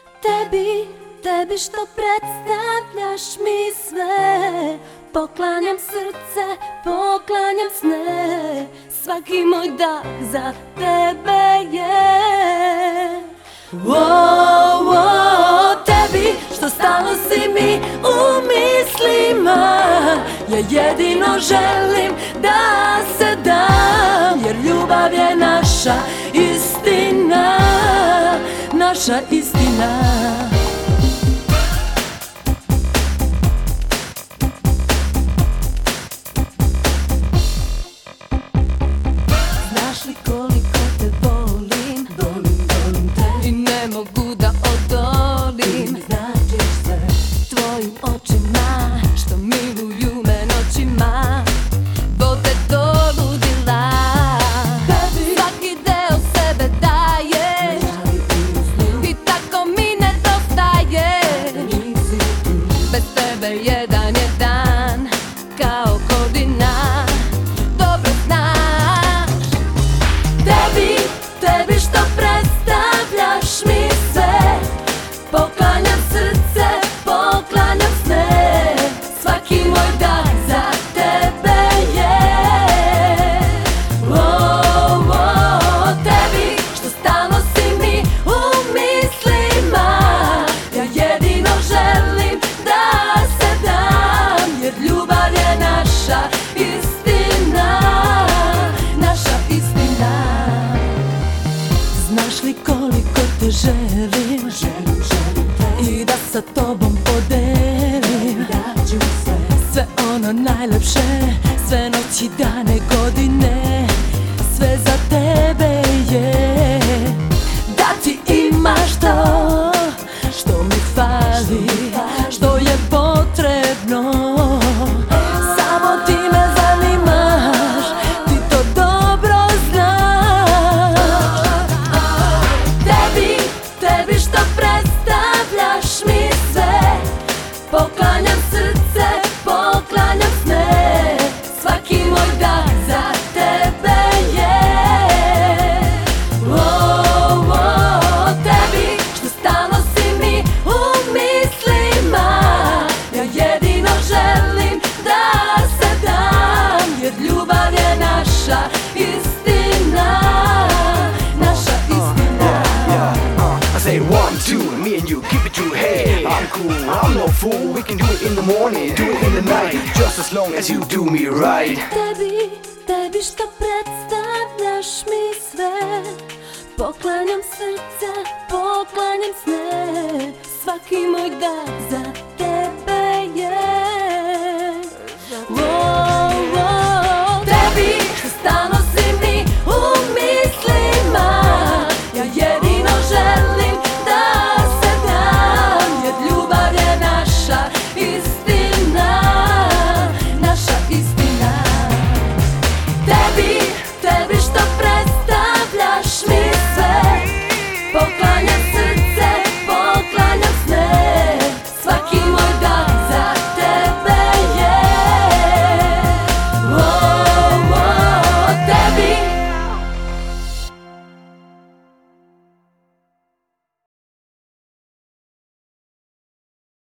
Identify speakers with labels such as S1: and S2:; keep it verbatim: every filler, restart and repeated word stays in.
S1: Tebi, tebi što predstavljaš mi sve. Poklanjam srce, poklanjam sne. Svaki moj dah za tebe je. Wow, wow, tebi što stalno si mi u mislima. Ja jedino želim da se dam, jer ljubav je naša istina, naša istina. Znaš li koliko te volim, volim, volim te, i ne mogu da odolim. Značiš sve tvojim očima, što miluju me noćima, vode do ludila. Tebi svaki deo sebe daje i tako mi nedostaje. Bez tebe jedan je dan kao godina, dobro znaš. Tebi, tebi što predstavljaš mi sve. Poklanjam srce, poklanjam sne. Svaki moj dah za tebe je. Oh, oh, tebi što stalno si mi u mislima. Ja jedino želim da se dam, jer ljubav je naša istina, naša istina. Znaš li koliko te želim, želim, želim te, i da sa tobom podelim. Daću sve, sve ono najlepše, sve noći, dane, godine, sve za tebe je. Da ti imaš to što mi fali, što je potrebno. Samo ti me zanimaš, ti to dobro znaš. Tebi, tebi što predstavljaš mi sve. Poklanjam srce, poklanjam sne. Svaki moj dah za tebe je. Oh, oh, tebi što stalno si mi u mislima. Ja jedino želim da se dam, jer ljubav je naša istina, naša istina.
S2: Yeah, uh, I say one, two, and me and you keep it true. Hey, I'm cool, I'm no fool. We can do it in the morning, do it in the night, just as long as you do me right.
S1: Tebi, tebi što predstavljaš mi sve. Poklanjam srce, poklanjam sne. Svaki moj dah